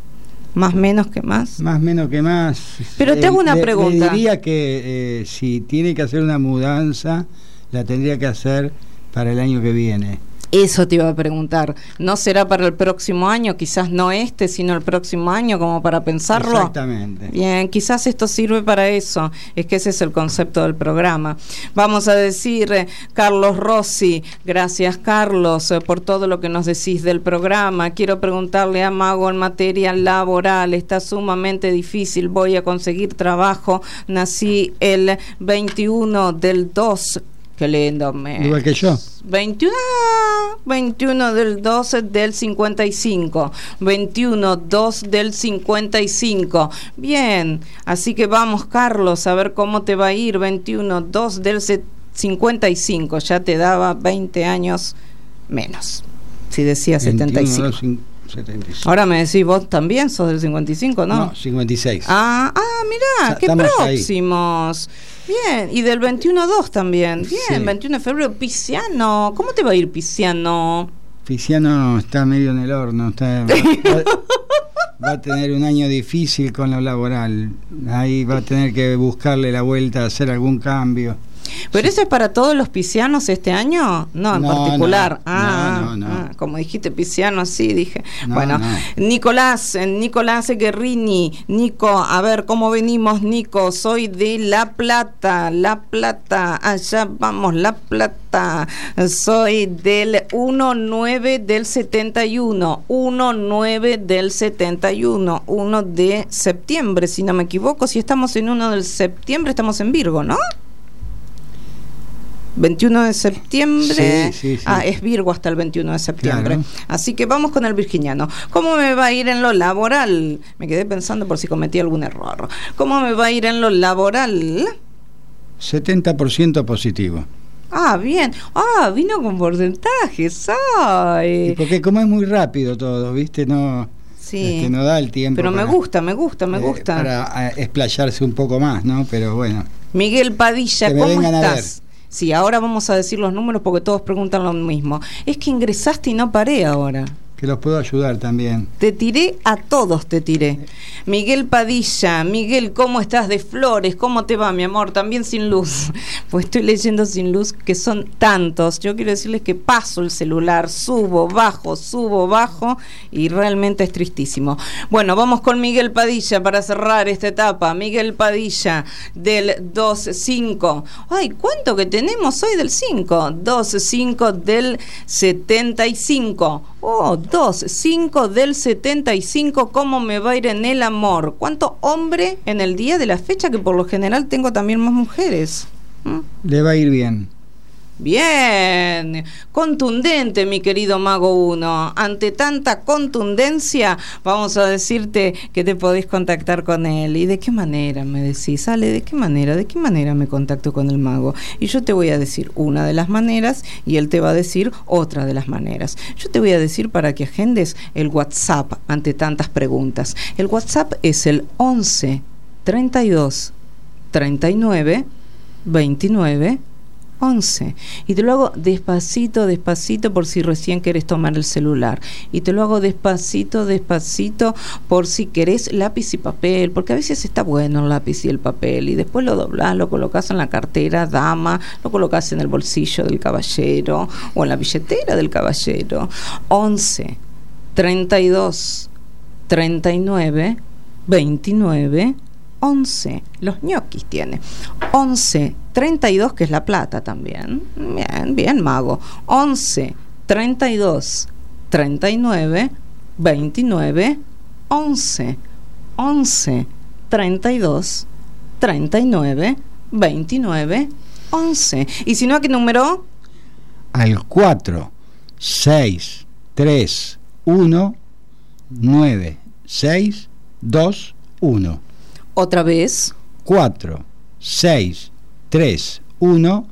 ¿Más menos que más? Más menos que más. Pero te hago una le, pregunta. Le diría que eh, si tiene que hacer una mudanza, la tendría que hacer para el año que viene. Eso te iba a preguntar. ¿No será para el próximo año? Quizás no este, sino el próximo año, como para pensarlo. Exactamente. Bien, quizás esto sirve para eso. Es que ese es el concepto del programa. Vamos a decir, eh, Carlos Rossi, gracias Carlos eh, por todo lo que nos decís del programa. Quiero preguntarle a Mago en materia laboral. Está sumamente difícil. Voy a conseguir trabajo. Nací el veintiuno del dos. Qué lindo mes. Igual que yo. veintiuno, veintiuno del doce del cincuenta y cinco. veintiuno dos del cincuenta y cinco. Bien, así que vamos, Carlos, a ver cómo te va a ir. veintiuno dos del cincuenta y cinco. Ya te daba veinte años menos. Si decía setenta y cinco. setenta y cinco. Ahora me decís, vos también sos del cincuenta y cinco, ¿no? No, cincuenta y seis. Ah, ah, mirá, qué próximos. Ahí. Bien, y del veintiuno dos también. Bien, sí. veintiuno de febrero, Pisciano. ¿Cómo te va a ir, Pisciano? Pisciano está medio en el horno. Está, va, va a tener un año difícil con lo laboral. Ahí va a tener que buscarle la vuelta, hacer algún cambio. ¿Pero sí. Eso es para todos los piscianos este año? No, en no, particular. No, ah, no, no, no. Ah, como dijiste pisciano, sí, dije. No, bueno, no. Nicolás, Nicolás Guerrini. Nico, a ver, ¿cómo venimos, Nico? Soy de La Plata, La Plata. Allá vamos, La Plata. Soy del uno nueve del setenta y uno. uno nueve del setenta y uno. uno de septiembre, si no me equivoco. Si estamos en uno de septiembre, estamos en Virgo, ¿no? veintiuno de septiembre. Sí, sí, sí. Ah, es Virgo hasta el veintiuno de septiembre. Claro. Así que vamos con el virginiano. ¿Cómo me va a ir en lo laboral? Me quedé pensando por si cometí algún error. ¿Cómo me va a ir en lo laboral? setenta por ciento positivo. Ah, bien. Ah, vino con porcentajes. Ay. Y porque como es muy rápido todo, ¿viste? No, sí. Este, no da el tiempo. Pero para, me gusta, me gusta, me eh, gusta. Para eh, explayarse un poco más, ¿no? Pero bueno. Miguel Padilla, que me ¿cómo vengan estás? Sí, ahora vamos a decir los números porque todos preguntan lo mismo. Es que ingresaste y no paré ahora. Que los puedo ayudar también. Te tiré a todos, te tiré. Miguel Padilla, Miguel, ¿cómo estás de Flores? ¿Cómo te va, mi amor? También sin luz. Pues estoy leyendo sin luz, que son tantos. Yo quiero decirles que paso el celular, subo, bajo, subo, bajo, y realmente es tristísimo. Bueno, vamos con Miguel Padilla para cerrar esta etapa. Miguel Padilla, del dos cinco. Ay, ¿cuánto que tenemos hoy del cinco? dos cinco del setenta y cinco. Oh, dos cinco del setenta y cinco. ¿Cómo me va a ir en el amor? ¿Cuánto hombre en el día de la fecha? Que por lo general tengo también más mujeres. ¿Mm? Le va a ir bien. Bien, contundente, mi querido Mago uno. Ante tanta contundencia, vamos a decirte que te podés contactar con él. ¿Y de qué manera? Me decís, Ale, ¿de qué manera? ¿De qué manera me contacto con el Mago? Y yo te voy a decir una de las maneras y él te va a decir otra de las maneras. Yo te voy a decir para que agendes el WhatsApp ante tantas preguntas. El WhatsApp es el once treinta y dos treinta y nueve veintinueve once, y te lo hago despacito, despacito por si recién querés tomar el celular, y te lo hago despacito, despacito por si querés lápiz y papel, porque a veces está bueno el lápiz y el papel, y después lo doblás, lo colocás en la cartera, dama, lo colocás en el bolsillo del caballero o en la billetera del caballero. Once treinta y dos treinta y nueve veintinueve once, los ñoquis tiene. Once treinta y dos, que es La Plata también. Bien, bien, Mago. Once treinta y dos treinta y nueve veintinueve once. Once treinta y dos treinta y nueve veintinueve once. Y si no, ¿a qué número? Al cuatro seis tres uno nueve seis dos uno. Otra vez. cuatro seis tres uno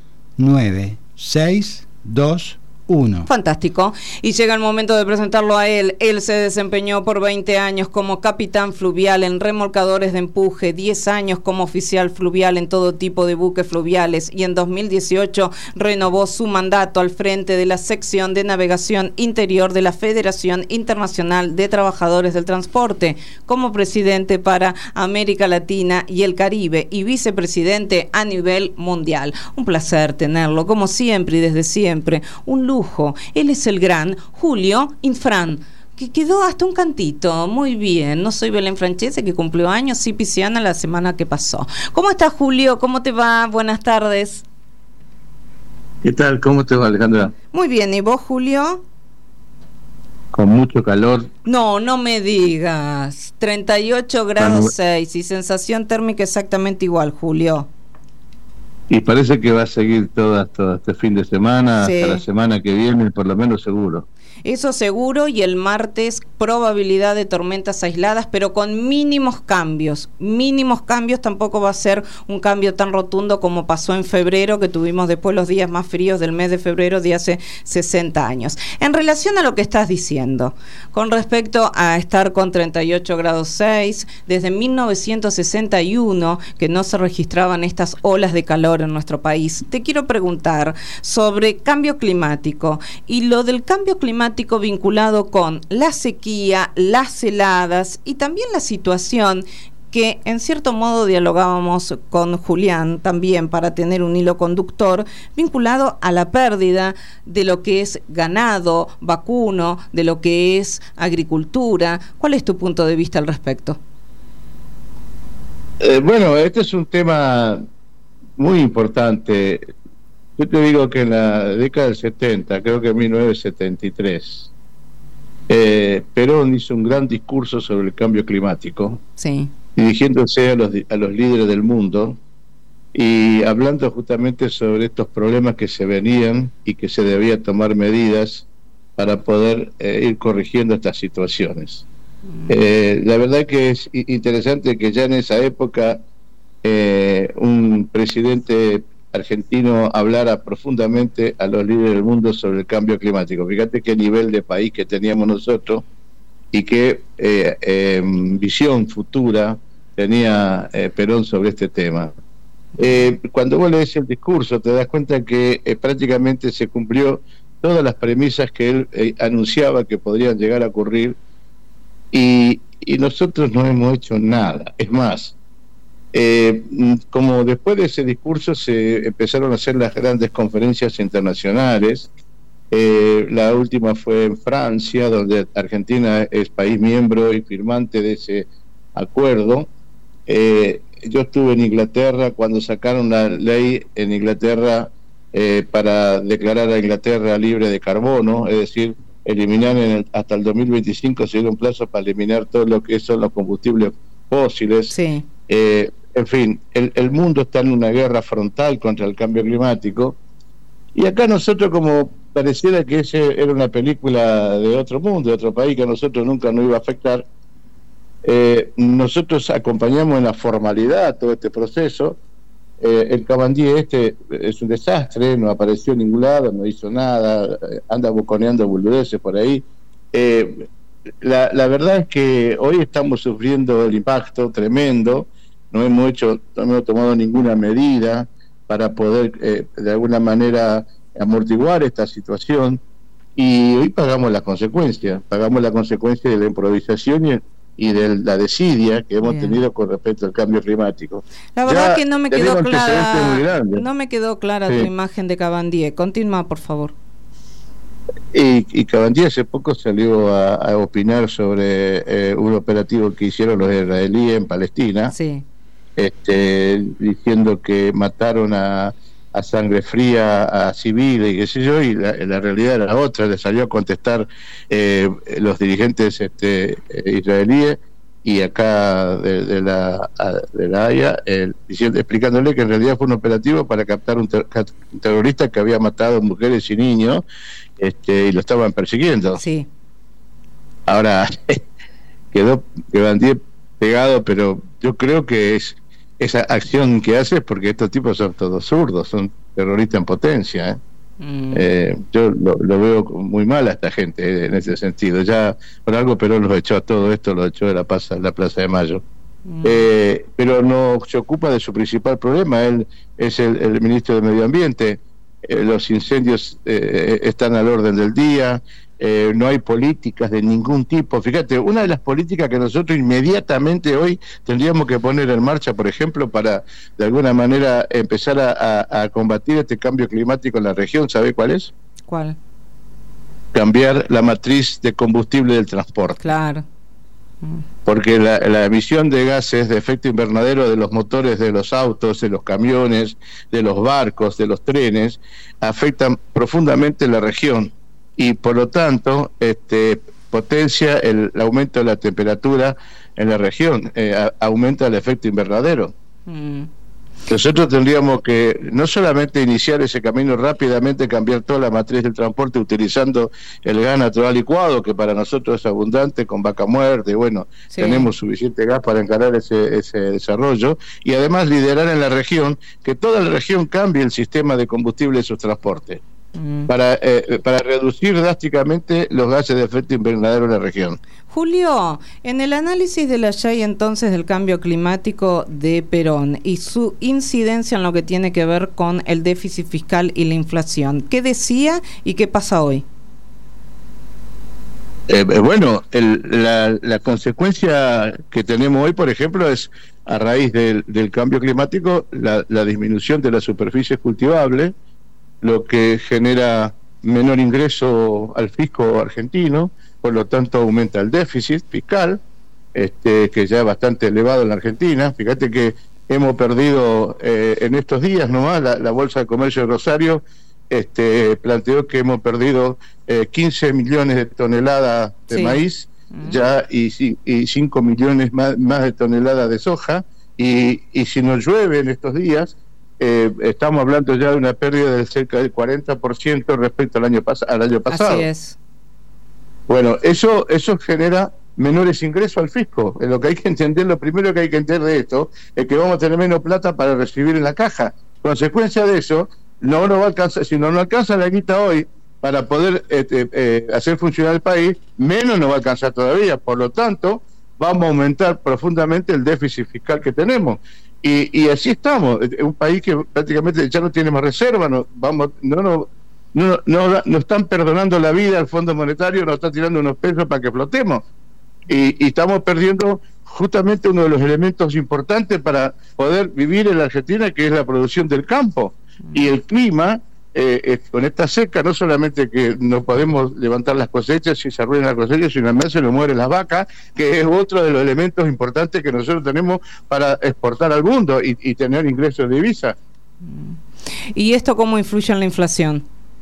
nueve seis dos uno. Fantástico. Y llega el momento de presentarlo a él. Él se desempeñó por veinte años como capitán fluvial en remolcadores de empuje, diez años como oficial fluvial en todo tipo de buques fluviales, y en dos mil dieciocho renovó su mandato al frente de la sección de navegación interior de la Federación Internacional de Trabajadores del Transporte, como presidente para América Latina y el Caribe y vicepresidente a nivel mundial. Un placer tenerlo, como siempre y desde siempre. Un lujo. Él es el gran Julio Infran, que quedó hasta un cantito. Muy bien. No soy Belén Francese, que cumplió años, sí, pisciana, la semana que pasó. ¿Cómo estás, Julio? ¿Cómo te va? Buenas tardes. ¿Qué tal? ¿Cómo te va, Alejandra? Muy bien. ¿Y vos, Julio? Con mucho calor. No, no me digas. treinta y ocho grados seis y sensación térmica exactamente igual, Julio. Y parece que va a seguir todo hasta este fin de semana, sí, hasta la semana que viene, por lo menos seguro. Eso seguro, y el martes probabilidad de tormentas aisladas, pero con mínimos cambios. Mínimos cambios, tampoco va a ser un cambio tan rotundo como pasó en febrero, que tuvimos después los días más fríos del mes de febrero de hace sesenta años. En relación a lo que estás diciendo, con respecto a estar con treinta y ocho grados seis, desde mil novecientos sesenta y uno que no se registraban estas olas de calor en nuestro país, te quiero preguntar sobre cambio climático, y lo del cambio climático vinculado con la sequía, las heladas y también la situación que en cierto modo dialogábamos con Julián también para tener un hilo conductor vinculado a la pérdida de lo que es ganado vacuno, de lo que es agricultura. ¿Cuál es tu punto de vista al respecto? Eh, bueno, este es un tema muy importante. Yo te digo que en la década del setenta, creo que en mil novecientos setenta y tres, eh, Perón hizo un gran discurso sobre el cambio climático, sí, dirigiéndose a los, a los líderes del mundo y hablando justamente sobre estos problemas que se venían y que se debía tomar medidas para poder eh, ir corrigiendo estas situaciones. Mm. Eh, la verdad que es interesante que ya en esa época eh, un presidente argentino hablara profundamente a los líderes del mundo sobre el cambio climático. Fíjate qué nivel de país que teníamos nosotros y qué eh, eh, visión futura tenía eh, Perón sobre este tema. Eh, cuando vos lees el discurso te das cuenta que eh, prácticamente se cumplió todas las premisas que él eh, anunciaba que podrían llegar a ocurrir, y, y nosotros no hemos hecho nada. Es más, Eh, como después de ese discurso se empezaron a hacer las grandes conferencias internacionales, eh, la última fue en Francia, donde Argentina es país miembro y firmante de ese acuerdo. Eh, yo estuve en Inglaterra cuando sacaron la ley en Inglaterra eh, para declarar a Inglaterra libre de carbono, es decir, eliminar en el, hasta el dos mil veinticinco se dio un plazo para eliminar todo lo que son los combustibles fósiles. Sí. Eh, en fin, el, el mundo está en una guerra frontal contra el cambio climático, Y acá nosotros, como pareciera que ese era una película de otro mundo, de otro país, que a nosotros nunca nos iba a afectar, eh, nosotros acompañamos en la formalidad todo este proceso. Eh, el Cabandier este es un desastre, no apareció en ningún lado, no hizo nada, anda buconeando boludeces por ahí. Eh, la, la verdad es que hoy estamos sufriendo el impacto tremendo, no hemos hecho, no hemos tomado ninguna medida para poder eh, de alguna manera amortiguar esta situación, y hoy pagamos las consecuencias, pagamos la consecuencia de la improvisación y y de la desidia que hemos Bien. tenido con respecto al cambio climático. La verdad ya que no me quedó clara, no me quedó clara sí. tu imagen de Cabandier. Continúa, por favor. Y, y Cabandier hace poco salió a, a opinar sobre eh, un operativo que hicieron los israelíes en Palestina, sí. este, diciendo que mataron a, a sangre fría a civiles y qué sé yo, y la, la realidad era otra. Le salió a contestar eh, los dirigentes este, israelíes y acá de, de la de la Haya, eh, diciendo, explicándole que en realidad fue un operativo para captar un, ter un terrorista que había matado mujeres y niños, este, y lo estaban persiguiendo. Sí. Ahora quedó Cabandier pegado, pero yo creo que es esa acción que hace porque estos tipos son todos zurdos, son terroristas en potencia, ¿eh? Mm. Eh, yo lo, lo veo muy mal a esta gente eh, en ese sentido. Ya por algo Perón los echó a todo esto, los echó de la plaza, la Plaza de Mayo. Mm. Eh, pero no se ocupa de su principal problema. Él es el, el ministro de Medio Ambiente. Eh, los incendios eh, están al orden del día. Eh, no hay políticas de ningún tipo. Fíjate, una de las políticas que nosotros inmediatamente hoy tendríamos que poner en marcha, por ejemplo, para de alguna manera empezar a, a, a combatir este cambio climático en la región, ¿sabe cuál es? ¿Cuál? Cambiar la matriz de combustible del transporte. Claro. Porque la, la emisión de gases de efecto invernadero de los motores de los autos, de los camiones, de los barcos, de los trenes, afectan profundamente la región. Y por lo tanto este, potencia el, el aumento de la temperatura en la región, eh, a, aumenta el efecto invernadero. Mm. Nosotros tendríamos que no solamente iniciar ese camino rápidamente, cambiar toda la matriz del transporte utilizando el gas natural licuado, que para nosotros es abundante, con vaca muerta, y bueno, sí. tenemos suficiente gas para encarar ese, ese desarrollo, y además liderar en la región, que toda la región cambie el sistema de combustible de sus transportes. Para, eh, para reducir drásticamente los gases de efecto invernadero en la región. Julio, en el análisis de la Y A Y entonces del cambio climático de Perón y su incidencia en lo que tiene que ver con el déficit fiscal y la inflación, ¿qué decía y qué pasa hoy? Eh, bueno, el, la, la consecuencia que tenemos hoy, por ejemplo, es a raíz del, del cambio climático, la, la disminución de la superficie cultivable, lo que genera menor ingreso al fisco argentino, por lo tanto aumenta el déficit fiscal, este, que ya es bastante elevado en la Argentina. Fíjate que hemos perdido eh, en estos días nomás, la, la Bolsa de Comercio de Rosario este, planteó que hemos perdido eh, quince millones de toneladas de sí. maíz, uh-huh. ya y, y cinco millones más, más de toneladas de soja, y, y si nos llueve en estos días, Eh, estamos hablando ya de una pérdida de cerca del cuarenta por ciento respecto al año, pas al año pasado. Así es. Bueno, eso eso genera menores ingresos al fisco. Es lo que hay que entender, lo primero que hay que entender de esto es que vamos a tener menos plata para recibir en la caja. Consecuencia de eso, no nos va a alcanzar, si no nos alcanza la guita hoy para poder eh, eh, hacer funcionar el país, menos nos va a alcanzar todavía. Por lo tanto, vamos a aumentar profundamente el déficit fiscal que tenemos. Y, y así estamos, un país que prácticamente ya no tiene más reserva, no, vamos, no, no, no, no, no están perdonando la vida al Fondo Monetario, nos está tirando unos pesos para que flotemos, y, y estamos perdiendo justamente uno de los elementos importantes para poder vivir en la Argentina, que es la producción del campo, y el clima. Eh, eh, con esta seca, no solamente que no podemos levantar las cosechas si se arruinan las cosechas, sino además se nos mueren las vacas, que es otro de los elementos importantes que nosotros tenemos para exportar al mundo y, y tener ingresos de divisa. ¿Y esto cómo influye en la inflación?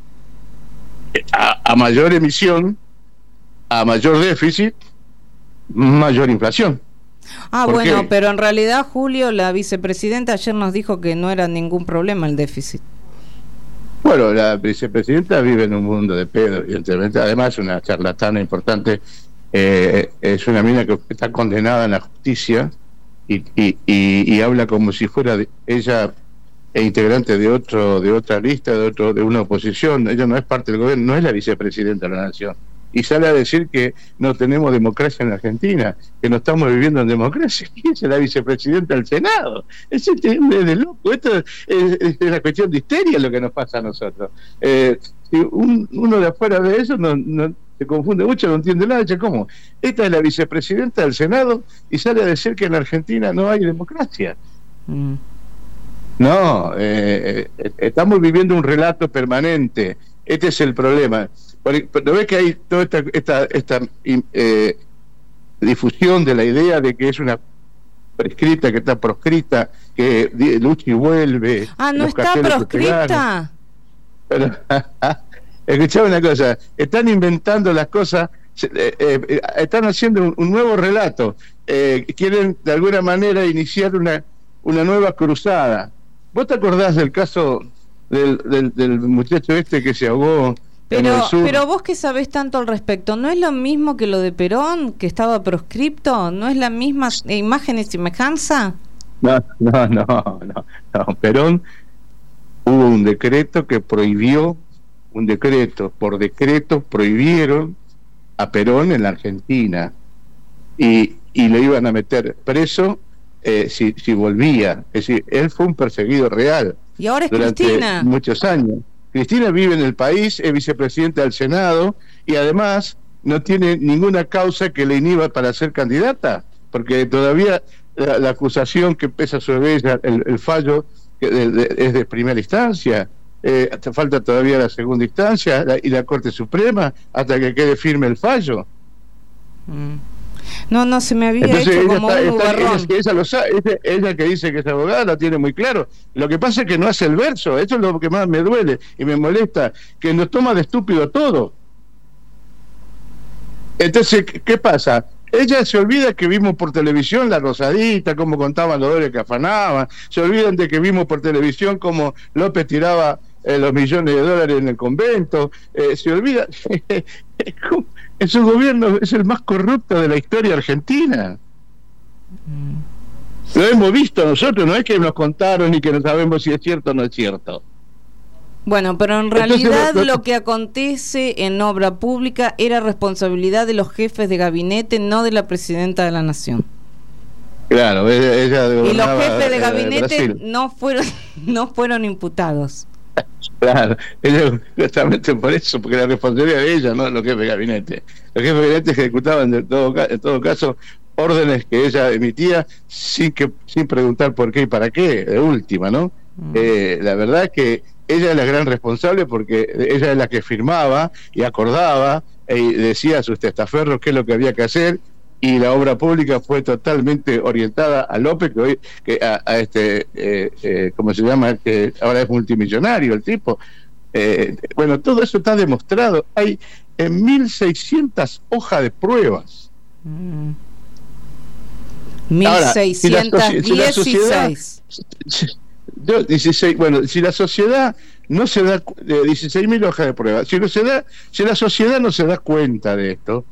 A, a mayor emisión, a mayor déficit, mayor inflación. Ah, bueno, qué? Pero en realidad, Julio, la vicepresidenta ayer nos dijo que no era ningún problema el déficit. Bueno, la vicepresidenta vive en un mundo de pedo, evidentemente. Además, una charlatana importante. Eh, es una mina que está condenada en la justicia y, y, y, y habla como si fuera de, ella e integrante de otro de otra lista, de otro de una oposición. Ella no es parte del gobierno, no es la vicepresidenta de la nación. Y sale a decir que no tenemos democracia en Argentina, que no estamos viviendo en democracia. ¿Quién es la vicepresidenta del Senado? Es de loco. Esto es, es una cuestión de histeria lo que nos pasa a nosotros. Eh, si un, uno de afuera de eso no, no se confunde mucho, no entiende nada. ¿Cómo? Esta es la vicepresidenta del Senado y sale a decir que en Argentina no hay democracia. Mm. No, eh, eh, estamos viviendo un relato permanente. Este es el problema. ¿No ves que hay toda esta, esta, esta eh, difusión de la idea de que es una prescrita, que está proscrita, que lucha y vuelve? Ah, ¿no está proscrita? Pero, escuchame una cosa, están inventando las cosas, eh, eh, están haciendo un, un nuevo relato, eh, quieren de alguna manera iniciar una, una nueva cruzada. ¿Vos te acordás del caso del, del, del muchacho este que se ahogó? Pero, pero vos que sabés tanto al respecto, ¿no es lo mismo que lo de Perón, que estaba proscripto? ¿No es la misma imagen y semejanza? No, no, no, no, no. Perón, hubo un decreto que prohibió, un decreto, por decreto prohibieron a Perón en la Argentina y, y le iban a meter preso eh, si, si volvía. Es decir, él fue un perseguido real. Y ahora es durante Cristina. Muchos años. Cristina vive en el país, es vicepresidenta del Senado y además no tiene ninguna causa que le inhiba para ser candidata, porque todavía la, la acusación que pesa sobre ella, el, el fallo que de, de, es de primera instancia, eh, hasta falta todavía la segunda instancia la, y la Corte Suprema hasta que quede firme el fallo. Mm. No, no, se me había Entonces, hecho ella como está, un está, nubarrón. ella, ella, lo sabe, ella, ella que dice que es abogada lo tiene muy claro. Lo que pasa es que no hace el verso. Eso es lo que más me duele y me molesta, que nos toma de estúpido todo. Entonces, ¿qué pasa? Ella se olvida que vimos por televisión la Rosadita, cómo contaban los dólares que afanaban. Se olvidan de que vimos por televisión cómo López tiraba eh, los millones de dólares en el convento. Eh, se olvida... Es un gobierno, es el más corrupto de la historia argentina. Mm. Lo hemos visto nosotros, no es que nos contaron ni que no sabemos si es cierto o no es cierto. Bueno, pero en realidad Entonces, lo, lo que acontece en obra pública era responsabilidad de los jefes de gabinete, no de la presidenta de la nación. Claro, ella, ella y los jefes de gabinete eh, no fueron no fueron imputados. Claro, ella, justamente por eso, porque la responsabilidad de ella, no los jefes de gabinete. Los jefes de gabinete ejecutaban de todo, en todo caso órdenes que ella emitía sin que sin preguntar por qué y para qué, de última, ¿no? Mm. Eh, la verdad es que ella es la gran responsable porque ella es la que firmaba y acordaba y decía a sus testaferros qué es lo que había que hacer. Y la obra pública fue totalmente orientada a López, que hoy, que a, a este, eh, eh, ¿cómo se llama? Que ahora es multimillonario el tipo. Eh, bueno, todo eso está demostrado. Hay en mil seiscientas hojas de pruebas. Mm. mil seiscientos dieciséis. Yo, dieciséis, bueno, si la sociedad no se da, eh, dieciséis mil hojas de pruebas, si no se da, si la sociedad no se da cuenta de esto,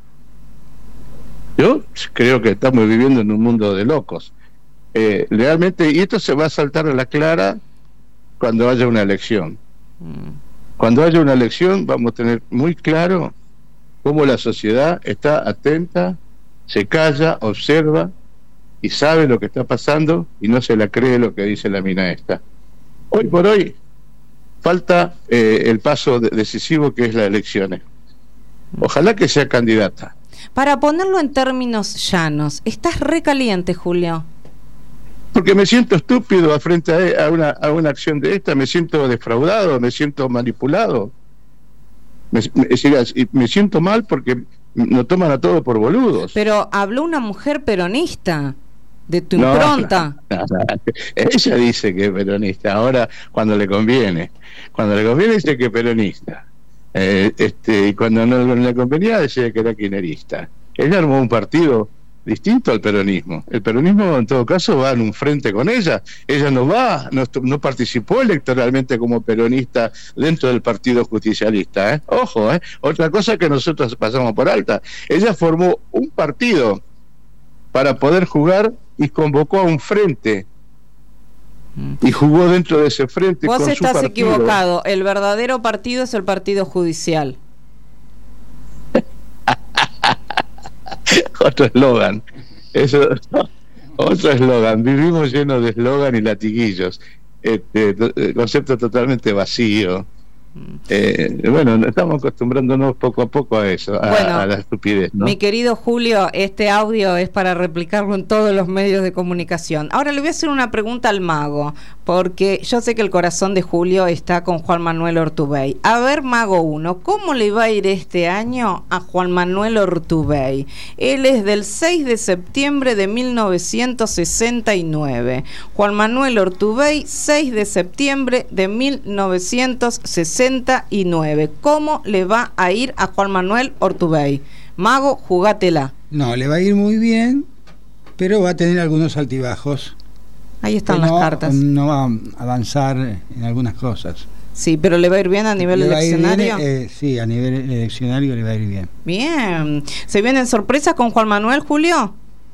yo creo que estamos viviendo en un mundo de locos. Eh, realmente, y esto se va a saltar a la clara cuando haya una elección. Mm. Cuando haya una elección vamos a tener muy claro cómo la sociedad está atenta, se calla, observa y sabe lo que está pasando y no se la cree lo que dice la mina esta. Hoy por hoy falta eh, el paso de decisivo que es las elecciones. Ojalá que sea candidata. Para ponerlo en términos llanos, ¿estás recaliente, Julio? Porque me siento estúpido a frente a una, a una acción de esta, me siento defraudado, me siento manipulado. Me, me, me siento mal porque nos toman a todos por boludos. Pero habló una mujer peronista, de tu no, impronta. No, no, no. Ella dice que es peronista, ahora cuando le conviene. Cuando le conviene dice que es peronista. Eh, este, y cuando no le convenía decía que era kirchnerista. Ella armó un partido distinto al peronismo. El peronismo en todo caso va en un frente con ella. Ella no va, no, no participó electoralmente como peronista dentro del Partido Justicialista. ¿eh? Ojo, ¿eh? Otra cosa que nosotros pasamos por alta. Ella formó un partido para poder jugar y convocó a un frente. Y jugó dentro de ese frente. Vos con estás su partido. equivocado. El verdadero partido es el Partido Judicial. Otro eslogan. Eso, otro eslogan. Vivimos llenos de eslogan y latiguillos. Este, to, concepto totalmente vacío. Eh, bueno, estamos acostumbrándonos poco a poco a eso, a, bueno, a la estupidez, ¿no? Mi querido Julio, este audio es para replicarlo en todos los medios de comunicación. Ahora le voy a hacer una pregunta al mago, porque yo sé que el corazón de Julio está con Juan Manuel Ortubey. A ver, mago uno, ¿cómo le va a ir este año a Juan Manuel Ortubey? Él es del seis de septiembre de mil novecientos sesenta y nueve. Juan Manuel Ortubey, seis de septiembre de mil novecientos sesenta y nueve. ¿Cómo le va a ir a Juan Manuel Ortubey? Mago, jugátela. No, le va a ir muy bien, pero va a tener algunos altibajos. Ahí están no, las cartas. No va a avanzar en algunas cosas. Sí, pero ¿le va a ir bien a nivel ¿Le eleccionario? Bien, eh, sí, a nivel eleccionario le va a ir bien. Bien. ¿Se vienen sorpresas con Juan Manuel, Julio?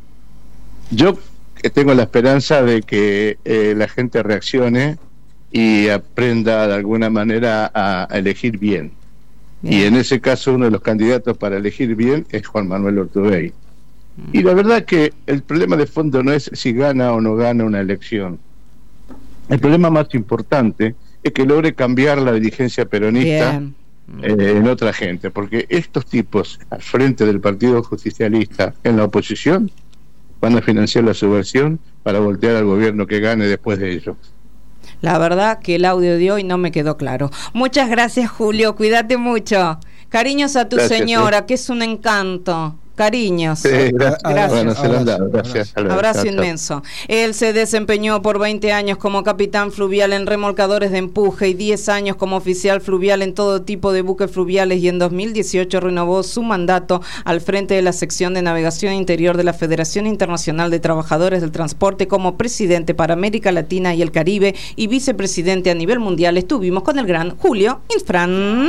Yo tengo la esperanza de que eh, la gente reaccione y aprenda de alguna manera a, a elegir bien. bien. Y en ese caso uno de los candidatos para elegir bien es Juan Manuel Ortubey. Mm. Y la verdad que el problema de fondo no es si gana o no gana una elección. El problema más importante es que logre cambiar la dirigencia peronista mm. eh, en otra gente, porque estos tipos al frente del Partido Justicialista en la oposición van a financiar la subversión para voltear al gobierno que gane después de ellos. La verdad que el audio de hoy no me quedó claro. Muchas gracias, Julio. Cuídate mucho. Cariños a tu gracias, señora, ¿sí? Que es un encanto. Cariños. Sí, gracias. gracias. Bueno, se lo han dado. Gracias. Abrazo, Abrazo inmenso. Él se desempeñó por veinte años como capitán fluvial en remolcadores de empuje y diez años como oficial fluvial en todo tipo de buques fluviales, y en dos mil dieciocho renovó su mandato al frente de la sección de navegación interior de la Federación Internacional de Trabajadores del Transporte como presidente para América Latina y el Caribe y vicepresidente a nivel mundial. Estuvimos con el gran Julio Infran.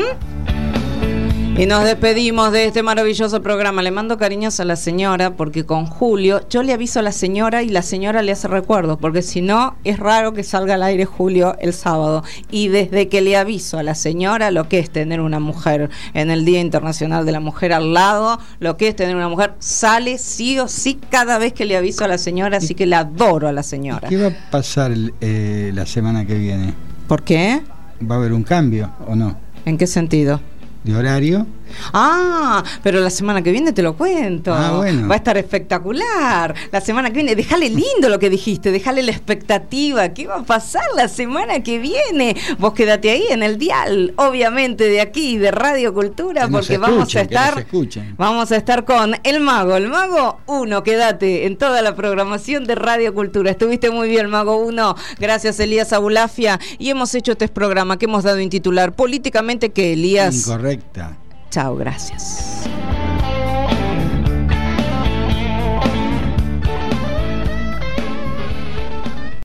Y nos despedimos de este maravilloso programa. Le mando cariños a la señora, porque con Julio yo le aviso a la señora y la señora le hace recuerdos, porque si no es raro que salga al aire Julio el sábado. Y desde que le aviso a la señora lo que es tener una mujer en el Día Internacional de la Mujer al lado, lo que es tener una mujer, sale sí o sí cada vez que le aviso a la señora, así que la adoro a la señora. ¿Qué va a pasar eh, la semana que viene? ¿Por qué? ¿Va a haber un cambio o no? ¿En qué sentido? ¿De horario? Ah, pero la semana que viene te lo cuento. Ah, bueno. Va a estar espectacular. La semana que viene, déjale lindo lo que dijiste, déjale la expectativa. ¿Qué va a pasar la semana que viene? Vos quédate ahí en el dial, obviamente de aquí, de Radio Cultura, que porque escuchen, vamos a estar no vamos a estar con El Mago, El Mago uno, quédate en toda la programación de Radio Cultura. Estuviste muy bien, Mago uno. Gracias, Elías Abulafia. Y hemos hecho este programa que hemos dado en titular Políticamente que Elías... Incorrecta. Chao, gracias.